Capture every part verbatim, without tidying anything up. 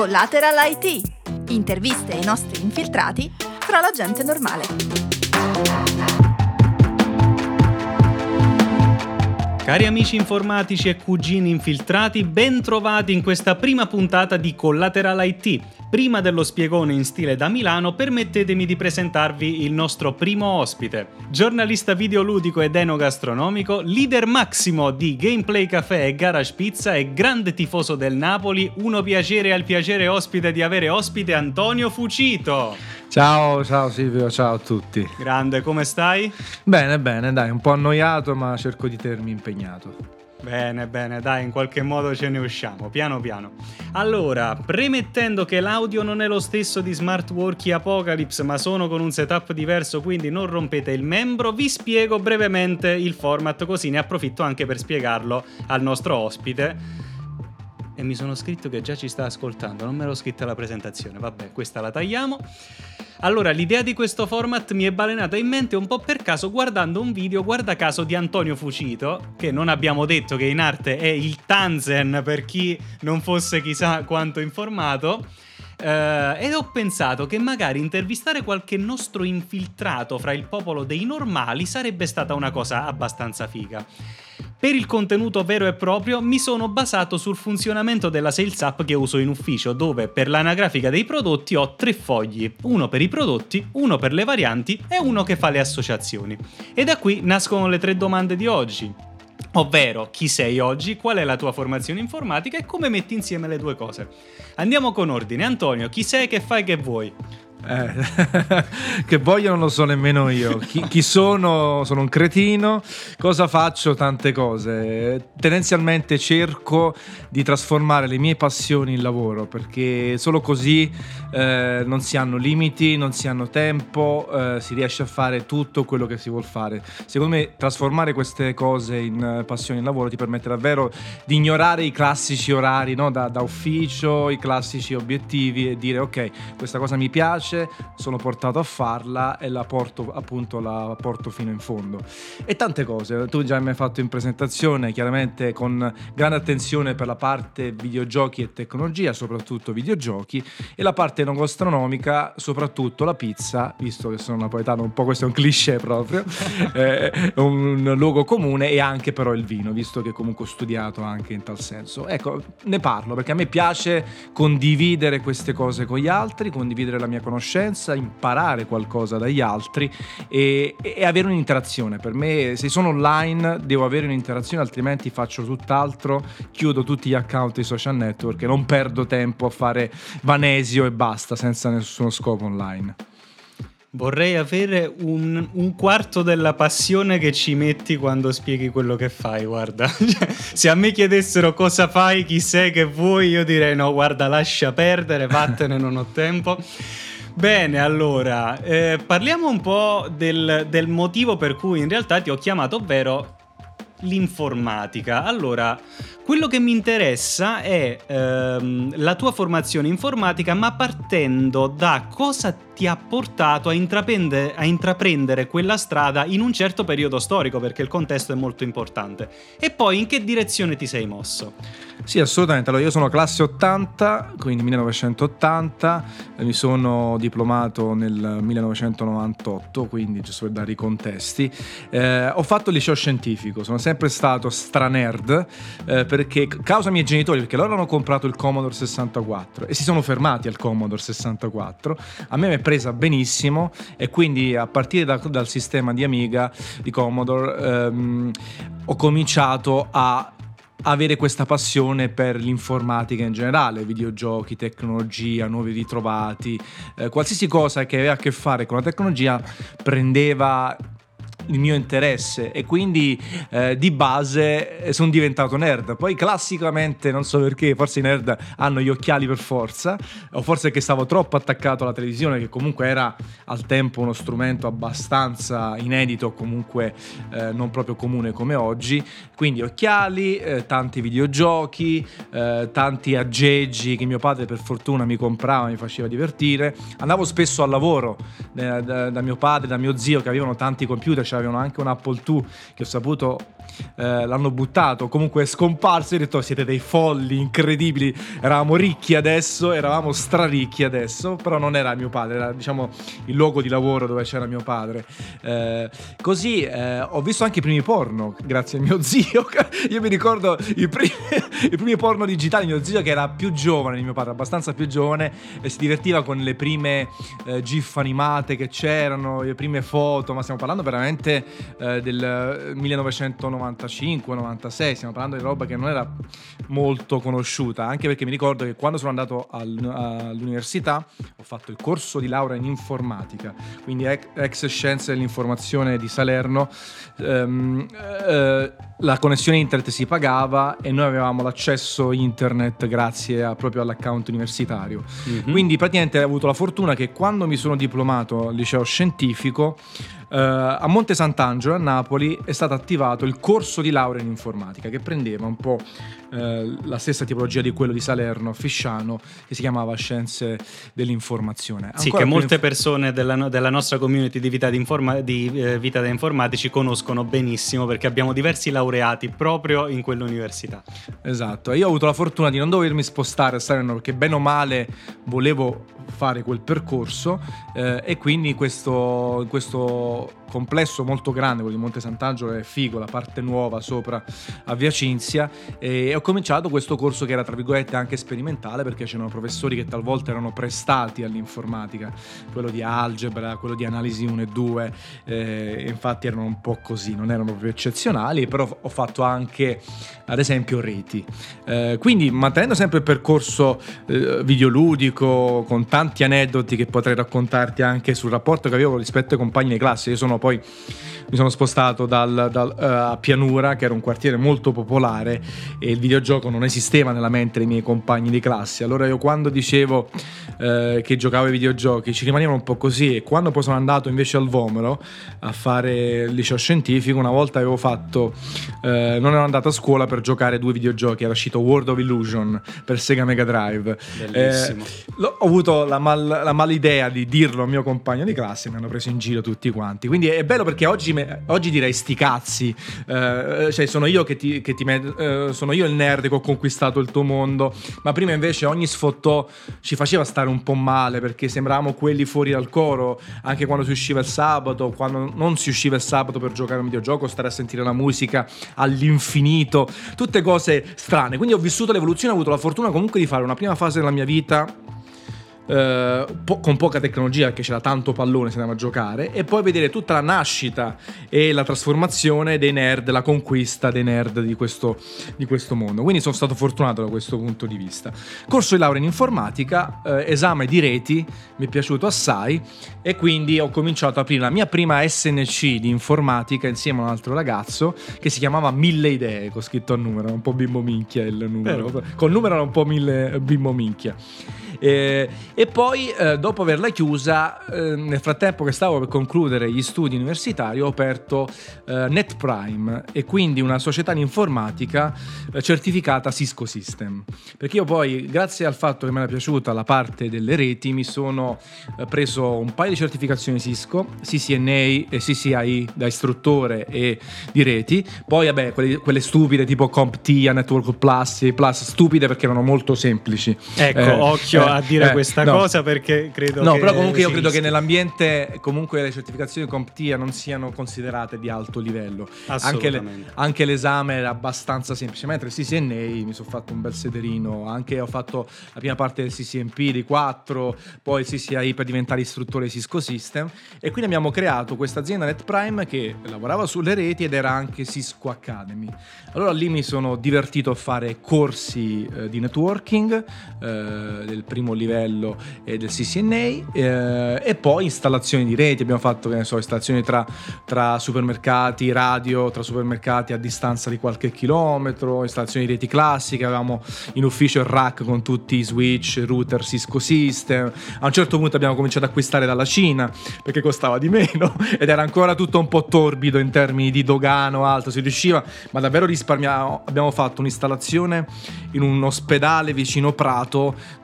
Collateral I T. Interviste ai nostri infiltrati fra la gente normale. Cari amici informatici e cugini infiltrati, ben trovati in questa prima puntata di Collateral I T. Prima dello spiegone in stile da Milano, permettetemi di presentarvi il nostro primo ospite. Giornalista videoludico ed enogastronomico, leader massimo di Gameplay Café e Garage Pizza e grande tifoso del Napoli, uno piacere al piacere ospite di avere ospite Antonio Fucito. Ciao, ciao Silvio, ciao a tutti. Grande, come stai? Bene, bene, dai, un po' annoiato, ma cerco di tenermi impegnato. Bene, bene, dai, in qualche modo ce ne usciamo, piano piano. Allora, premettendo che l'audio non è lo stesso di Smart Worky Apocalypse, ma sono con un setup diverso, quindi non rompete il membro, vi spiego brevemente il format, così ne approfitto anche per spiegarlo al nostro ospite. E mi sono scritto che già ci sta ascoltando, non me l'ho scritta la presentazione, vabbè, questa la tagliamo. Allora, l'idea di questo format mi è balenata in mente un po' per caso guardando un video, guarda caso, di Antonio Fucito, che non abbiamo detto che in arte è il Tanzen per chi non fosse chissà quanto informato. Uh, ed ho pensato che magari intervistare qualche nostro infiltrato fra il popolo dei normali sarebbe stata una cosa abbastanza figa. Per il contenuto vero e proprio mi sono basato sul funzionamento della Sales App che uso in ufficio, dove per l'anagrafica dei prodotti ho tre fogli, uno per i prodotti, uno per le varianti e uno che fa le associazioni. E da qui nascono le tre domande di oggi. Ovvero, chi sei oggi, qual è la tua formazione informatica e come metti insieme le due cose. Andiamo con ordine. Antonio, chi sei, che fai, che vuoi? Eh, che voglio non lo so nemmeno io. Chi, chi sono? Sono un cretino. Cosa faccio? Tante cose. Tendenzialmente cerco di trasformare le mie passioni in lavoro, perché solo così eh, non si hanno limiti, non si hanno tempo, eh, si riesce a fare tutto quello che si vuol fare. Secondo me trasformare queste cose in passioni in lavoro ti permette davvero di ignorare i classici orari, no? da, da ufficio, i classici obiettivi, e dire ok, questa cosa mi piace, sono portato a farla e la porto, appunto la porto fino in fondo. E tante cose, tu già mi hai fatto in presentazione, chiaramente con grande attenzione per la parte videogiochi e tecnologia, soprattutto videogiochi, e la parte enogastronomica, soprattutto la pizza, visto che sono napoletano, un po' questo è un cliché proprio, è un luogo comune, e anche però il vino, visto che comunque ho studiato anche in tal senso. Ecco, ne parlo perché a me piace condividere queste cose con gli altri, condividere la mia conoscenza, imparare qualcosa dagli altri e, e avere un'interazione. Per me, se sono online, devo avere un'interazione, altrimenti faccio tutt'altro, chiudo tutti gli account dei social network e non perdo tempo a fare vanesio e basta, senza nessuno scopo online. Vorrei avere un, un quarto della passione che ci metti quando spieghi quello che fai, guarda. Se a me chiedessero cosa fai, chi sei, che vuoi, io direi no, guarda, lascia perdere, vattene, non ho tempo. Bene, allora, eh, parliamo un po' del, del motivo per cui in realtà ti ho chiamato, ovvero l'informatica. Allora, quello che mi interessa è ehm, la tua formazione informatica, ma partendo da cosa ti ha portato a intraprendere, a intraprendere quella strada in un certo periodo storico, perché il contesto è molto importante. E poi in che direzione ti sei mosso? Sì, assolutamente. Allora, io sono classe ottanta, quindi millenovecentottanta, mi sono diplomato nel millenovecentonovantotto, quindi giusto per dare i contesti. Eh, ho fatto il liceo scientifico, sono sempre stato stranerd, eh, perché causa miei genitori, perché loro hanno comprato il Commodore sessantaquattro e si sono fermati al Commodore sessantaquattro. A me mi è presa benissimo e quindi a partire da, dal sistema di Amiga, di Commodore, ehm, ho cominciato a avere questa passione per l'informatica in generale, videogiochi, tecnologia, nuovi ritrovati, eh, qualsiasi cosa che aveva a che fare con la tecnologia prendeva il mio interesse, e quindi eh, di base sono diventato nerd. Poi classicamente, non so perché, forse i nerd hanno gli occhiali per forza, o forse che stavo troppo attaccato alla televisione, che comunque era al tempo uno strumento abbastanza inedito, comunque eh, non proprio comune come oggi. Quindi occhiali, eh, tanti videogiochi, eh, tanti aggeggi che mio padre per fortuna mi comprava, mi faceva divertire. Andavo spesso al lavoro eh, da, da mio padre, da mio zio, che avevano tanti computer, avevano anche un Apple due che ho saputo eh, l'hanno buttato, comunque è scomparso. Io ho detto siete dei folli incredibili, eravamo ricchi adesso, eravamo straricchi adesso, però non era mio padre, era diciamo il luogo di lavoro dove c'era mio padre. Eh, così eh, ho visto anche i primi porno grazie a mio zio. Io mi ricordo i primi, i primi porno digitali, mio zio che era più giovane di mio padre, abbastanza più giovane, e si divertiva con le prime eh, gif animate che c'erano, le prime foto, ma stiamo parlando veramente eh, del millenovecentonovantacinque novantasei, stiamo parlando di roba che non era molto conosciuta, anche perché mi ricordo che quando sono andato al, all'università ho fatto il corso di laurea in informatica, quindi ex, ex scienze dell'informazione di Salerno. ehm, eh, la connessione internet si pagava e noi avevamo l'accesso internet grazie a, proprio all'account universitario. Mm-hmm. Quindi praticamente ho avuto la fortuna che quando mi sono diplomato al liceo scientifico, Uh, a Monte Sant'Angelo a Napoli è stato attivato il corso di laurea in informatica, che prendeva un po' uh, la stessa tipologia di quello di Salerno a Fisciano, che si chiamava Scienze dell'informazione. Sì, che molte inf- persone della, no- della nostra community di vita, di informa- di, eh, vita da informatici conoscono benissimo, perché abbiamo diversi laureati proprio in quell'università. Esatto, io ho avuto la fortuna di non dovermi spostare a Salerno, perché bene o male volevo fare quel percorso, eh, e quindi questo, questo complesso molto grande, quello di Monte Sant'Angelo, è figo, la parte nuova sopra a Via Cinzia, e ho cominciato questo corso che era tra virgolette anche sperimentale, perché c'erano professori che talvolta erano prestati all'informatica, quello di algebra, quello di analisi uno e due, eh, infatti erano un po' così, non erano proprio eccezionali, però ho fatto anche ad esempio reti, eh, quindi mantenendo sempre il percorso eh, videoludico, con tanti aneddoti che potrei raccontarti anche sul rapporto che avevo rispetto ai compagni di classe. Io sono poi mi sono spostato dal, dal, uh, a Pianura, che era un quartiere molto popolare, e il videogioco non esisteva nella mente dei miei compagni di classe. Allora io quando dicevo uh, che giocavo ai videogiochi ci rimanevano un po' così, e quando poi sono andato invece al Vomero a fare il liceo scientifico, una volta avevo fatto uh, non ero andato a scuola per giocare due videogiochi, era uscito World of Illusion per Sega Mega Drive. Bellissimo. Eh, ho avuto la, mal, la malidea di dirlo al mio compagno di classe e mi hanno preso in giro tutti quanti. Quindi è bello perché oggi, me, oggi direi sti cazzi, eh, cioè sono io che ti, che ti eh, sono io il nerd che ho conquistato il tuo mondo, ma prima invece ogni sfottò ci faceva stare un po' male, perché sembravamo quelli fuori dal coro, anche quando si usciva il sabato, quando non si usciva il sabato per giocare a un videogioco, stare a sentire la musica all'infinito, tutte cose strane. Quindi ho vissuto l'evoluzione, ho avuto la fortuna comunque di fare una prima fase della mia vita Uh, po- con poca tecnologia, perché c'era tanto pallone, se andava a giocare, e poi vedere tutta la nascita e la trasformazione dei nerd, la conquista dei nerd di questo, di questo mondo. Quindi sono stato fortunato da questo punto di vista. Corso di laurea in informatica, uh, esame di reti, mi è piaciuto assai, e quindi ho cominciato a aprire la mia prima S N C di informatica insieme a un altro ragazzo che si chiamava Mille Idee, con scritto a numero, un po' bimbo minchia il numero, Però. col numero era un po' mille bimbo minchia. Eh, e poi eh, dopo averla chiusa, eh, nel frattempo che stavo per concludere gli studi universitari, ho aperto eh, NetPrime, e quindi una società di informatica eh, certificata Cisco System, perché io poi, grazie al fatto che mi era piaciuta la parte delle reti, mi sono eh, preso un paio di certificazioni Cisco, C C N A e C C I I da istruttore e di reti. Poi vabbè, quelle, quelle stupide tipo CompTIA, Network Plus, Plus stupide perché erano molto semplici. Ecco, eh, occhio eh, a dire eh, questa no. cosa, perché credo no che però comunque io credo rischi. che nell'ambiente comunque le certificazioni CompTIA non siano considerate di alto livello. Anche, le, anche l'esame era abbastanza semplice, mentre C C N A mi sono fatto un bel sederino, anche ho fatto la prima parte del C C N P di quattro, poi il C C I per diventare istruttore Cisco System, e quindi abbiamo creato questa azienda NetPrime che lavorava sulle reti ed era anche Cisco Academy. Allora lì mi sono divertito a fare corsi eh, di networking eh, del primo livello e del C C N A, eh, e poi installazioni di reti. Abbiamo fatto, che ne so, installazioni tra, tra supermercati, radio tra supermercati a distanza di qualche chilometro, installazioni di reti classiche, avevamo in ufficio il rack con tutti i switch, router Cisco System. A un certo punto abbiamo cominciato ad acquistare dalla Cina perché costava di meno ed era ancora tutto un po' torbido in termini di dogano alto, si riusciva, ma davvero risparmiamo. Abbiamo fatto un'installazione in un ospedale vicino Prato dove abbiamo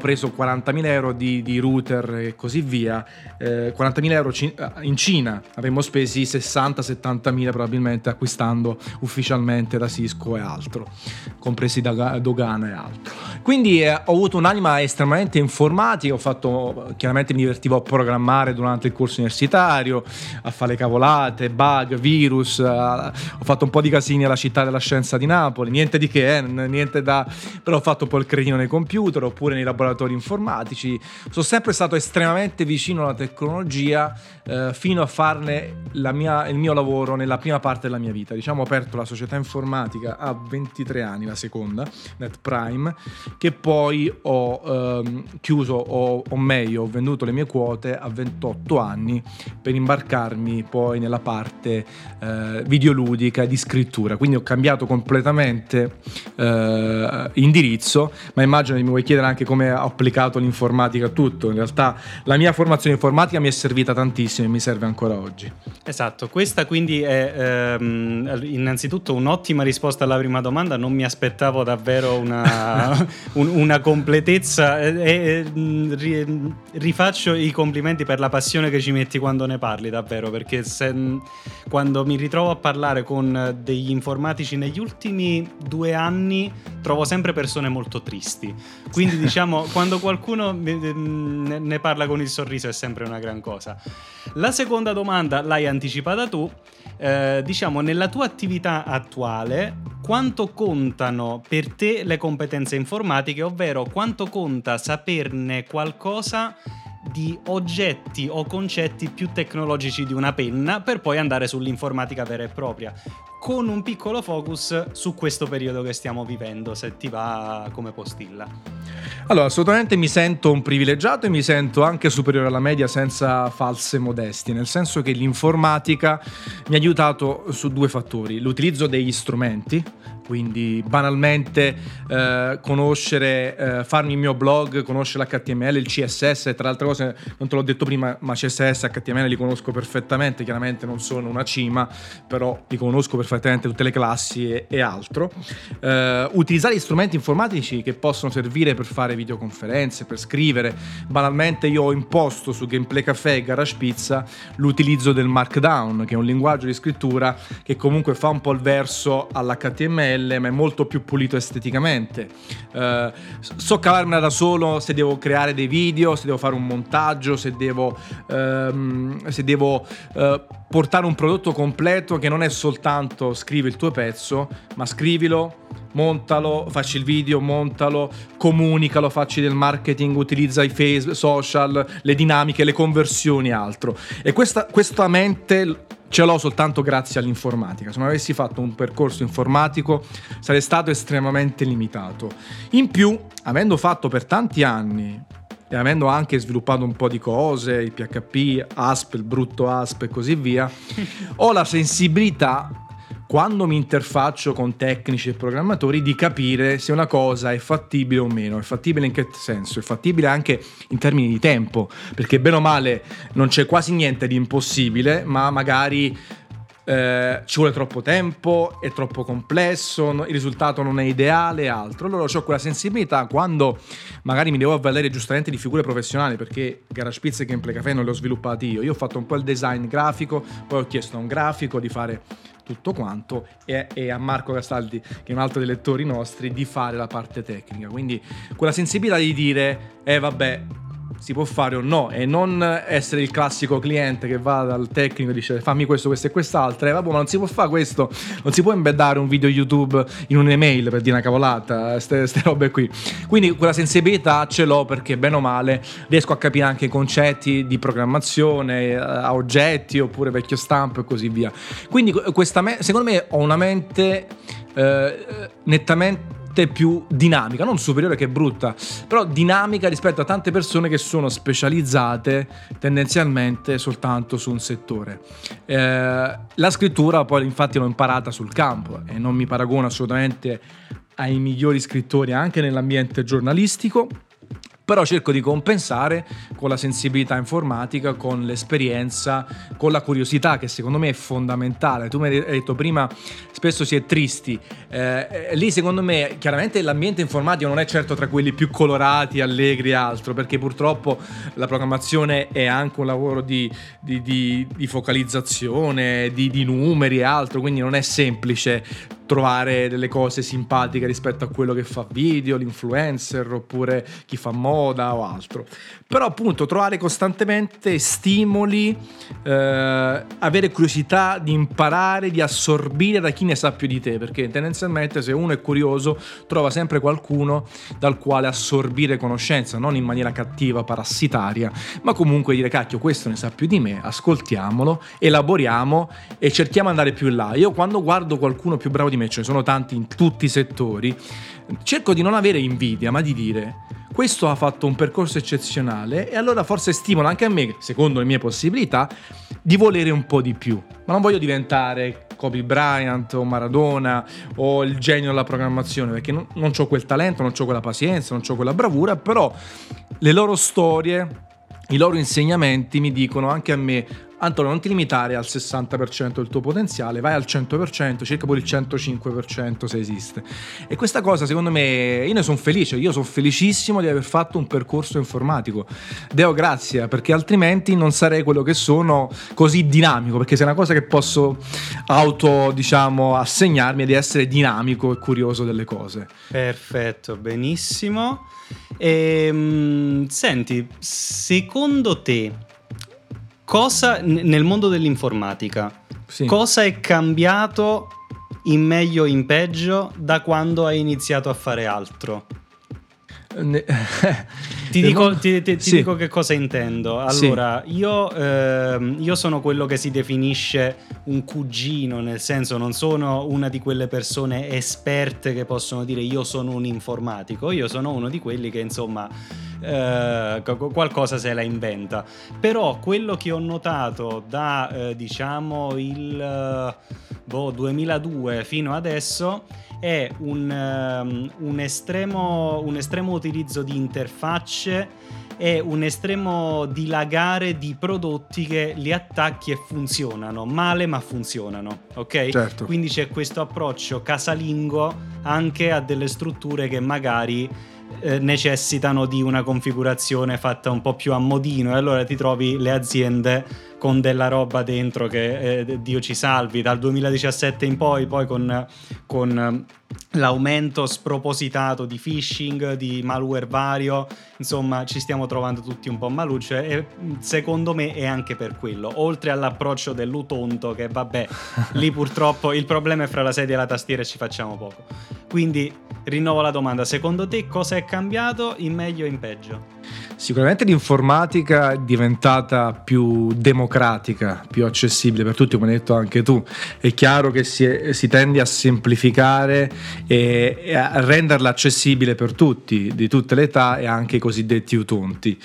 preso quarantamila euro di, di router e così via, eh, quarantamila euro ci- in Cina, avremmo spesi sessanta settantamila probabilmente acquistando ufficialmente da Cisco e altro, compresi da dogana e altro. Quindi eh, ho avuto un'anima estremamente informatica, ho fatto, chiaramente mi divertivo a programmare durante il corso universitario, a fare le cavolate, bug, virus, eh, ho fatto un po' di casini alla città della scienza di Napoli, niente di che, eh, niente da... però ho fatto un po' il cretino nei computer oppure nei laboratori informatici. Sono sempre stato estremamente vicino alla tecnologia eh, fino a farne la mia, il mio lavoro nella prima parte della mia vita. Diciamo, ho aperto la società informatica a ventitré anni, la seconda, NetPrime, che poi ho ehm, chiuso, o, o meglio ho venduto le mie quote a ventotto anni per imbarcarmi poi nella parte eh, videoludica di scrittura. Quindi ho cambiato completamente eh, indirizzo, ma immagino che mi vuoi chiedere anche come ho applicato l'informatica a tutto. In realtà la mia formazione informatica mi è servita tantissimo e mi serve ancora oggi. Esatto, questa quindi è ehm, innanzitutto un'ottima risposta alla prima domanda. Non mi aspettavo davvero una, un, una completezza e, e ri, rifaccio i complimenti per la passione che ci metti quando ne parli, davvero, perché se, quando mi ritrovo a parlare con degli informatici negli ultimi due anni trovo sempre persone molto tristi, quindi diciamo quando qualcuno ne parla con il sorriso è sempre una gran cosa. La seconda domanda l'hai anticipata tu, eh, diciamo nella tua attività attuale quanto contano per te le competenze informatiche, ovvero quanto conta saperne qualcosa di oggetti o concetti più tecnologici di una penna per poi andare sull'informatica vera e propria, con un piccolo focus su questo periodo che stiamo vivendo, se ti va come postilla. Allora, assolutamente mi sento un privilegiato e mi sento anche superiore alla media senza false modestie, nel senso che l'informatica mi ha aiutato su due fattori: l'utilizzo degli strumenti, quindi banalmente eh, conoscere, eh, farmi il mio blog, conoscere l'H T M L, il C S S, tra altre cose non te l'ho detto prima, ma C S S e H T M L li conosco perfettamente, chiaramente non sono una cima, però li conosco perfettamente, tutte le classi e, e altro. Eh, utilizzare gli strumenti informatici che possono servire per fare videoconferenze, per scrivere. Banalmente io ho imposto su Gameplay Café e Garage Pizza l'utilizzo del Markdown, che è un linguaggio di scrittura che comunque fa un po' il verso all'H T M L, ma è molto più pulito esteticamente. Uh, so cavarmela da solo se devo creare dei video, se devo fare un montaggio, se devo, um, se devo uh, portare un prodotto completo che non è soltanto scrivi il tuo pezzo, ma scrivilo, montalo, facci il video, montalo, comunicalo, facci del marketing, utilizza i face, social, le dinamiche, le conversioni e altro. E questa, questa mente ce l'ho soltanto grazie all'informatica. Se non avessi fatto un percorso informatico sarei stato estremamente limitato. In più, avendo fatto per tanti anni e avendo anche sviluppato un po' di cose, il P H P, A S P, il brutto A S P e così via, ho la sensibilità, quando mi interfaccio con tecnici e programmatori, di capire se una cosa è fattibile o meno. È fattibile in che senso? È fattibile anche in termini di tempo, perché bene o male non c'è quasi niente di impossibile, ma magari eh, ci vuole troppo tempo, è troppo complesso, no, il risultato non è ideale e altro. Allora ho quella sensibilità quando magari mi devo avvalere giustamente di figure professionali, perché Garage Pizza e Gameplay Café non li ho sviluppati io. Io ho fatto un po' il design grafico, poi ho chiesto a un grafico di fare tutto quanto e, e a Marco Castaldi, che è un altro dei lettori nostri, di fare la parte tecnica. Quindi quella sensibilità di dire eh vabbè, si può fare o no, e non essere il classico cliente che va dal tecnico e dice fammi questo, questo e quest'altro, e vabbè, ma non si può fare questo, non si può embeddare un video YouTube in un'email, per dire una cavolata, ste, ste robe qui. Quindi quella sensibilità ce l'ho, perché bene o male riesco a capire anche i concetti di programmazione, a oggetti oppure vecchio stampo e così via. Quindi questa me- secondo me ho una mente eh, nettamente più dinamica, non superiore che brutta, però dinamica rispetto a tante persone che sono specializzate tendenzialmente soltanto su un settore. Eh, la scrittura poi infatti l'ho imparata sul campo e non mi paragono assolutamente ai migliori scrittori anche nell'ambiente giornalistico, però cerco di compensare con la sensibilità informatica, con l'esperienza, con la curiosità, che secondo me è fondamentale. Tu mi hai detto prima, spesso si è tristi, eh, lì secondo me chiaramente l'ambiente informatico non è certo tra quelli più colorati, allegri e altro, perché purtroppo la programmazione è anche un lavoro di, di, di, di focalizzazione, di, di numeri e altro, quindi non è semplice trovare delle cose simpatiche rispetto a quello che fa video, l'influencer oppure chi fa moda o altro. Però appunto trovare costantemente stimoli, eh, avere curiosità di imparare, di assorbire da chi ne sa più di te, perché tendenzialmente se uno è curioso trova sempre qualcuno dal quale assorbire conoscenza, non in maniera cattiva, parassitaria, ma comunque dire cacchio, questo ne sa più di me, ascoltiamolo, elaboriamo e cerchiamo di andare più in là. Io quando guardo qualcuno più bravo di me, ce ne sono tanti in tutti i settori, cerco di non avere invidia, ma di dire questo ha fatto un percorso eccezionale e allora forse stimola anche a me, secondo le mie possibilità, di volere un po' di più. Ma non voglio diventare Kobe Bryant o Maradona o il genio della programmazione, perché non, non ho quel talento, non ho quella pazienza, non ho quella bravura, però le loro storie, i loro insegnamenti mi dicono anche a me: Antonio, non ti limitare al sessanta per cento del tuo potenziale, vai al cento per cento, cerca pure il centocinque per cento se esiste. E questa cosa secondo me, io ne sono felice, io sono felicissimo di aver fatto un percorso informatico. Deo grazie, perché altrimenti non sarei quello che sono, così dinamico, perché se è una cosa che posso auto, diciamo, assegnarmi è di essere dinamico e curioso delle cose. Perfetto, benissimo. E, senti, secondo te cosa nel mondo dell'informatica, sì, cosa è cambiato in meglio o in peggio da quando hai iniziato a fare altro? Ne... ti, dico, ti, ti, ti sì. dico che cosa intendo. Allora, sì. io, eh, io sono quello che si definisce un cugino, nel senso non sono una di quelle persone esperte che possono dire io sono un informatico. Io sono uno di quelli che insomma eh, qualcosa se la inventa. Però quello che ho notato da eh, diciamo il boh, duemiladue fino adesso è un, um, un estremo un estremo utilizzo di interfacce e un estremo dilagare di prodotti che li attacchi e funzionano male, ma funzionano, ok? Certo. Quindi c'è questo approccio casalingo anche a delle strutture che magari eh, necessitano di una configurazione fatta un po' più a modino, e allora ti trovi le aziende con della roba dentro che eh, Dio ci salvi dal duemiladiciassette in poi, poi con, con l'aumento spropositato di phishing, di malware vario, insomma ci stiamo trovando tutti un po' malucci, e secondo me è anche per quello, oltre all'approccio dell'utonto che vabbè, lì purtroppo il problema è fra la sedia e la tastiera e ci facciamo poco. Quindi rinnovo la domanda: secondo te cosa è cambiato in meglio o in peggio? Sicuramente l'informatica è diventata più democratica, più accessibile per tutti, come hai detto anche tu. È chiaro che si, è, si tende a semplificare e, e a renderla accessibile per tutti, di tutte le età, e anche i cosiddetti utonti.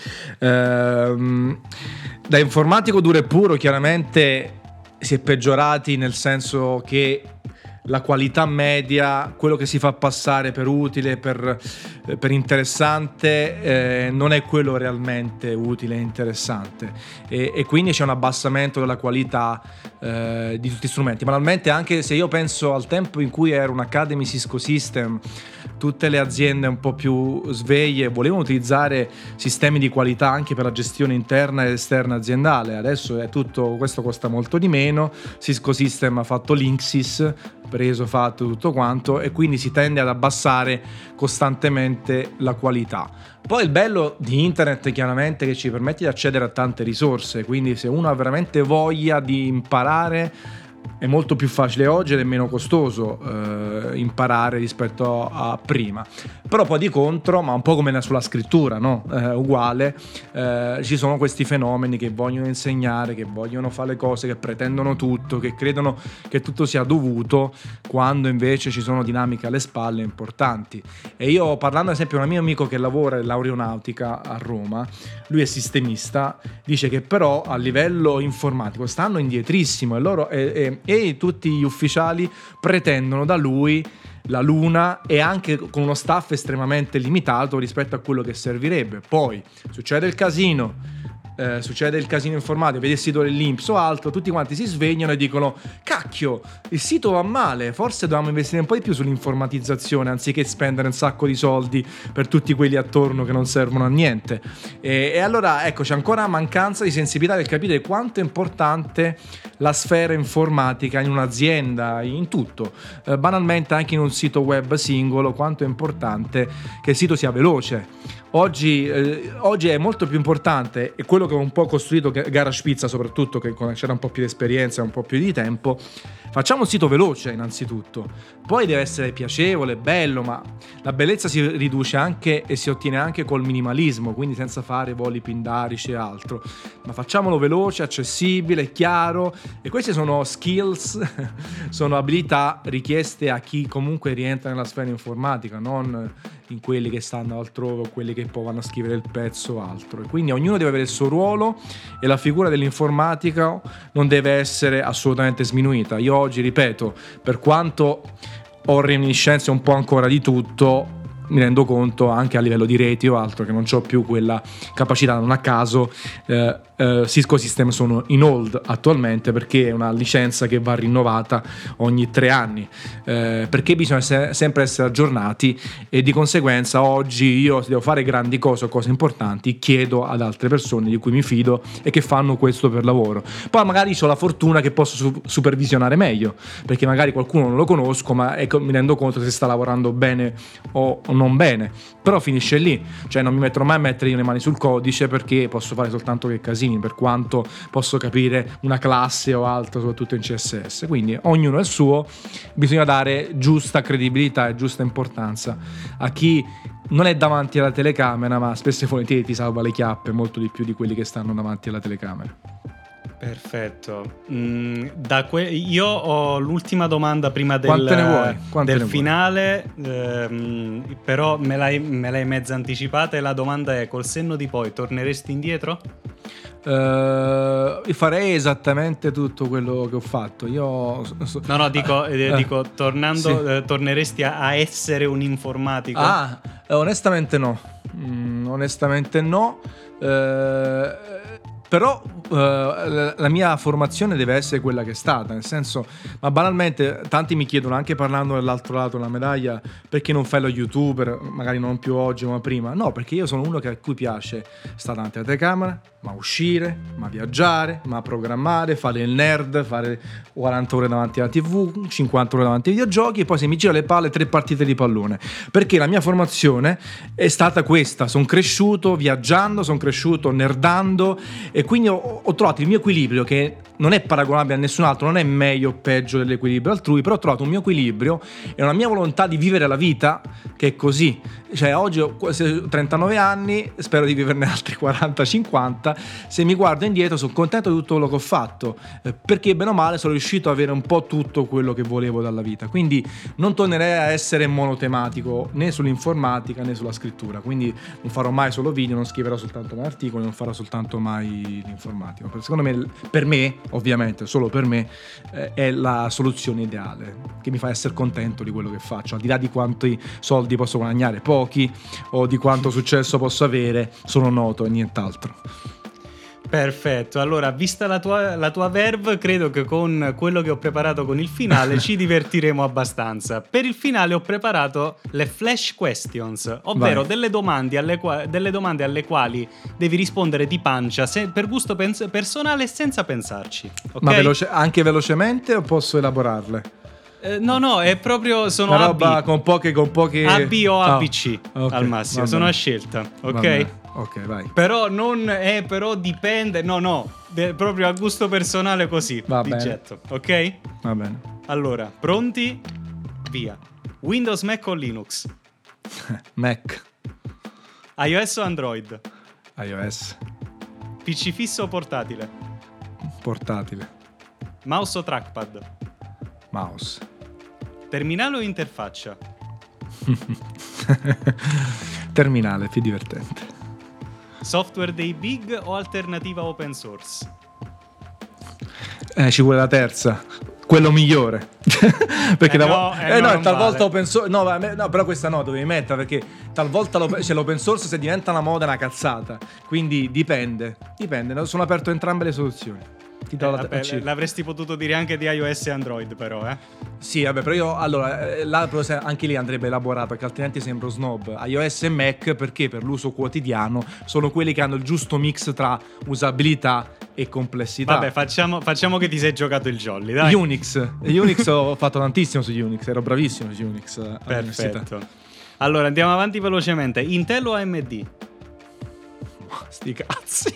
Ehm, da informatico duro e puro chiaramente si è peggiorati, nel senso che la qualità media, quello che si fa passare per utile, per, per interessante, eh, non è quello realmente utile e interessante, e, e quindi c'è un abbassamento della qualità eh, di tutti gli strumenti. Banalmente, anche se io penso al tempo in cui era un Academy Cisco System, tutte le aziende un po' più sveglie volevano utilizzare sistemi di qualità anche per la gestione interna ed esterna aziendale. Adesso è tutto, questo costa molto di meno. Cisco System ha fatto Linksys, preso, fatto tutto quanto, e quindi si tende ad abbassare costantemente la qualità. Poi il bello di internet chiaramente è che ci permette di accedere a tante risorse, quindi se uno ha veramente voglia di imparare è molto più facile oggi ed è meno costoso eh, imparare rispetto a prima. Però poi di contro, ma un po' come sulla scrittura, no? Eh, uguale, eh, ci sono questi fenomeni che vogliono insegnare, che vogliono fare le cose, che pretendono tutto, che credono che tutto sia dovuto, quando invece ci sono dinamiche alle spalle importanti. E io, parlando ad esempio con un mio amico che lavora nell'aeronautica a Roma, lui è sistemista, dice che però a livello informatico stanno indietrissimo, e loro e, e, e tutti gli ufficiali pretendono da lui la Luna, e anche con uno staff estremamente limitato rispetto a quello che servirebbe. Poi succede il casino, eh, succede il casino informatico, vedi il sito dell'I N P S o altro, tutti quanti si svegliano e dicono: cacchio, il sito va male, forse dobbiamo investire un po' di più sull'informatizzazione anziché spendere un sacco di soldi per tutti quelli attorno che non servono a niente. E, e allora ecco, c'è ancora mancanza di sensibilità del capire quanto è importante la sfera informatica in un'azienda, in tutto, eh, banalmente anche in un sito web singolo, quanto è importante che il sito sia veloce. Oggi, eh, oggi è molto più importante, e quello che ho un po' costruito Garage Pizza, soprattutto che c'era un po' più di esperienza, un po' più di tempo, facciamo un sito veloce innanzitutto, poi deve essere piacevole, bello, ma la bellezza si riduce anche e si ottiene anche col minimalismo, quindi senza fare voli pindarici e altro, ma facciamolo veloce, accessibile, chiaro. E queste sono skills, sono abilità richieste a chi comunque rientra nella sfera informatica, non in quelli che stanno altrove o quelli che poi vanno a scrivere il pezzo o altro. E quindi ognuno deve avere il suo ruolo e la figura dell'informatica non deve essere assolutamente sminuita. Io oggi, ripeto, per quanto ho reminiscenze un po' ancora di tutto, mi rendo conto anche a livello di reti o altro che non ho più quella capacità. Non a caso eh, eh, Cisco System sono in hold attualmente, perché è una licenza che va rinnovata ogni tre anni, eh, perché bisogna se- sempre essere aggiornati, e di conseguenza oggi io, se devo fare grandi cose o cose importanti, chiedo ad altre persone di cui mi fido e che fanno questo per lavoro. Poi magari ho la fortuna che posso su- supervisionare meglio, perché magari qualcuno non lo conosco, ma ecco, mi rendo conto se sta lavorando bene o, o non bene, però finisce lì. Cioè non mi metterò mai a mettere io le mani sul codice, perché posso fare soltanto che casini, per quanto posso capire una classe o altro, soprattutto in C S S. Quindi ognuno è il suo, bisogna dare giusta credibilità e giusta importanza a chi non è davanti alla telecamera, ma spesso e volentieri ti salva le chiappe molto di più di quelli che stanno davanti alla telecamera. Perfetto. Mm, da que- io ho l'ultima domanda prima del, Quante ne vuoi? Quante del ne vuoi? finale, ehm, però me l'hai, me l'hai mezza anticipata, e la domanda è: col senno di poi torneresti indietro? Uh, farei esattamente tutto quello che ho fatto. Io so- No, no, dico, eh, Eh, dico tornando, sì. eh, torneresti a, a essere un informatico? Ah, eh, onestamente no. Mm, onestamente no. Eh, però eh, la, la mia formazione deve essere quella che è stata, nel senso, ma banalmente tanti mi chiedono, anche parlando dell'altro lato della medaglia, perché non fai lo youtuber, magari non più oggi ma prima. No, perché io sono uno che a cui piace stare davanti alla telecamera, ma uscire, ma viaggiare, ma programmare, fare il nerd, fare quaranta ore davanti alla tivù, cinquanta ore davanti ai videogiochi, e poi se mi gira le palle tre partite di pallone, perché la mia formazione è stata questa. Sono cresciuto viaggiando, sono cresciuto nerdando, e quindi ho, ho trovato il mio equilibrio, che non è paragonabile a nessun altro, non è meglio o peggio dell'equilibrio altrui, però ho trovato un mio equilibrio e una mia volontà di vivere la vita che è così. Cioè oggi ho quasi trentanove anni, spero di viverne altri quaranta cinquanta. Se mi guardo indietro sono contento di tutto quello che ho fatto, eh, perché bene o male sono riuscito ad avere un po' tutto quello che volevo dalla vita. Quindi non tornerei a essere monotematico né sull'informatica né sulla scrittura, quindi non farò mai solo video, non scriverò soltanto mai articoli, non farò soltanto mai l'informatica. Secondo me, per me, ovviamente solo per me, eh, è la soluzione ideale, che mi fa essere contento di quello che faccio, al di là di quanti soldi posso guadagnare, pochi, o di quanto successo posso avere, sono noto e nient'altro. Perfetto, allora vista la tua, la tua verve, credo che con quello che ho preparato con il finale ci divertiremo abbastanza. Per il finale ho preparato le flash questions, ovvero delle domande, alle qua- delle domande alle quali devi rispondere di pancia, se- per gusto pens- personale, senza pensarci, ok? Ma veloce- anche velocemente, o posso elaborarle? Eh, no, no, è proprio, sono Una A roba B. con poche, con poche... A B o A B Ah, C ok, al massimo, va sono bene. a scelta, Va ok? bene. Ok, vai. Però non è, però dipende, no, no, de- proprio a gusto personale così, Va di bene. getto, ok? Va bene. Allora, pronti? Via. Windows, Mac o Linux? Mac, iOS o Android? iOS, P C fisso o portatile? portatile, Mouse o trackpad? mouse. Terminale o interfaccia? Terminale, più divertente. Software dei big o alternativa open source? Eh, ci vuole la terza. quello migliore. Perché Eh da- no, eh eh no, no, non talvolta vale. open source, no, va- no, però questa no, dovevi metterla perché talvolta l'open, cioè, l'open source se diventa una moda è una cazzata. Quindi dipende, dipende, sono aperto a entrambe le soluzioni. Ti do Eh, la- vabbè, ci- l'avresti potuto dire anche di iOS e Android, però, eh. Sì, vabbè, però io allora eh, là, però se- anche lì andrebbe elaborato perché altrimenti sembro snob. iOS e Mac perché per l'uso quotidiano sono quelli che hanno il giusto mix tra usabilità e complessità. Vabbè, facciamo, facciamo che ti sei giocato il jolly, dai. Unix, Unix ho fatto tantissimo su Unix, ero bravissimo su Unix eh, all'università. Perfetto. Allora, andiamo avanti velocemente. Intel o A M D? Sti cazzi.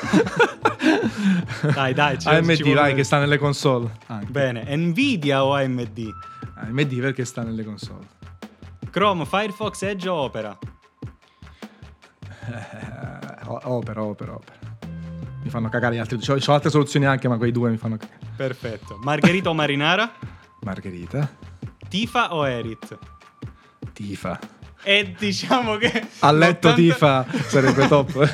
Dai, dai, ci- A M ci D, vai, vuole- che sta nelle console. Anche. Bene, Nvidia o A M D? A M D perché sta nelle console. Chrome, Firefox, Edge o Opera? Eh, o- opera, opera, opera. Mi fanno cagare gli altri. C'ho, c'ho altre soluzioni anche, ma quei due mi fanno cagare. Perfetto. Margherita o marinara? Margherita. Tifa o Erit? Tifa. E diciamo che A letto l'ottanta Tifa sarebbe top.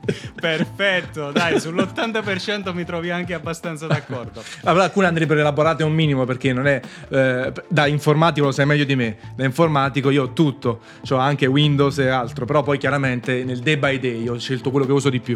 Perfetto, dai, sull'ottanta per cento mi trovi anche abbastanza d'accordo. Allora, alcune andrebbero elaborate un minimo perché non è eh, da informatico lo sai meglio di me. Da informatico io ho tutto, ho anche Windows e altro, però poi chiaramente nel day by day ho scelto quello che uso di più.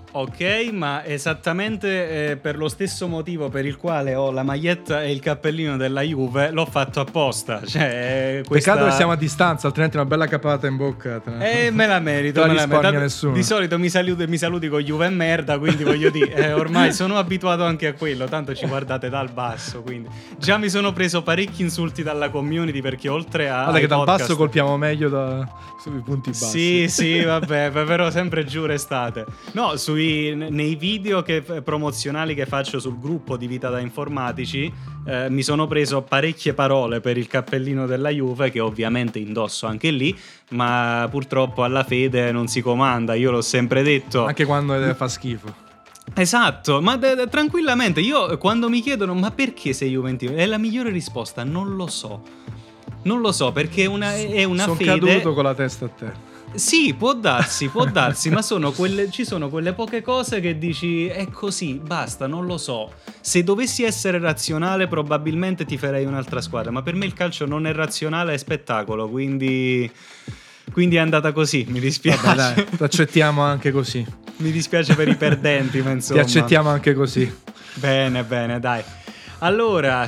Ok, ma esattamente eh, per lo stesso motivo per il quale ho la maglietta e il cappellino della Juve, l'ho fatto apposta. Cioè, questa... Peccato che siamo a distanza, altrimenti una bella capata in bocca. Tra... Eh, me la merito, Non me la la risparmia merito. nessuno. Di solito mi saluti, mi saluti con Juve e merda, quindi voglio dire, eh, ormai sono abituato anche a quello, tanto ci guardate dal basso, quindi già mi sono preso parecchi insulti dalla community perché oltre a Guarda che ai dal podcast- basso colpiamo meglio da... sui punti bassi. Sì, sì, vabbè, però sempre giù restate. No, sui, nei video che, promozionali che faccio sul gruppo di Vita da Informatici eh, mi sono preso parecchie parole per il cappellino della Juve, che ovviamente indosso anche lì, ma purtroppo alla fede non si comanda, io l'ho sempre detto. Anche quando eh, fa schifo. Esatto, ma de- de- tranquillamente, io quando mi chiedono ma perché sei juventino, è la migliore risposta, non lo so. Non lo so, perché è una, è una Sono fede... caduto con la testa a terra. Sì, può darsi, può darsi, ma sono quelle, ci sono quelle poche cose che dici è così, basta, non lo so. Se dovessi essere razionale probabilmente ti farei un'altra squadra, ma per me il calcio non è razionale, è spettacolo, quindi, quindi è andata così, mi dispiace. Vabbè, dai, ti accettiamo anche così. Mi dispiace per i perdenti, ma insomma. Ti accettiamo anche così. Bene, bene, dai. Allora,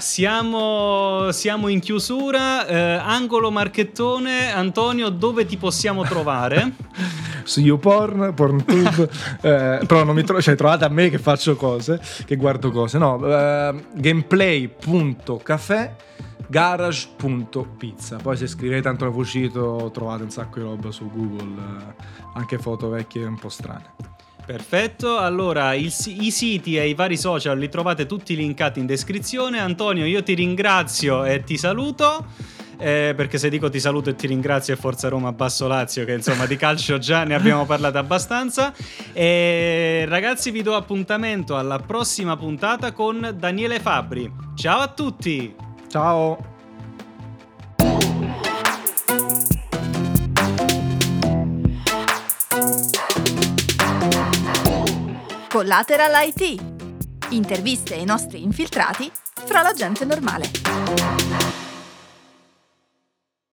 siamo, siamo in chiusura. Eh, angolo Marchettone, Antonio, dove ti possiamo trovare? Su YouPorn, PornTube, eh, però non mi trovate, cioè trovate a me che faccio cose, che guardo cose, no, eh, gameplay punto caffè, garage punto pizza, poi se scrivete Antonio Fucito trovate un sacco di roba su Google, eh, anche foto vecchie un po' strane. Perfetto, allora il, i siti e i vari social li trovate tutti linkati in descrizione. Antonio, io ti ringrazio e ti saluto. Eh, perché se dico ti saluto e ti ringrazio è Forza Roma Basso Lazio, che insomma di calcio già ne abbiamo parlato abbastanza. E ragazzi, vi do appuntamento alla prossima puntata con Daniele Fabbri. Ciao a tutti. Ciao. Collateral I T. Interviste ai nostri infiltrati fra la gente normale.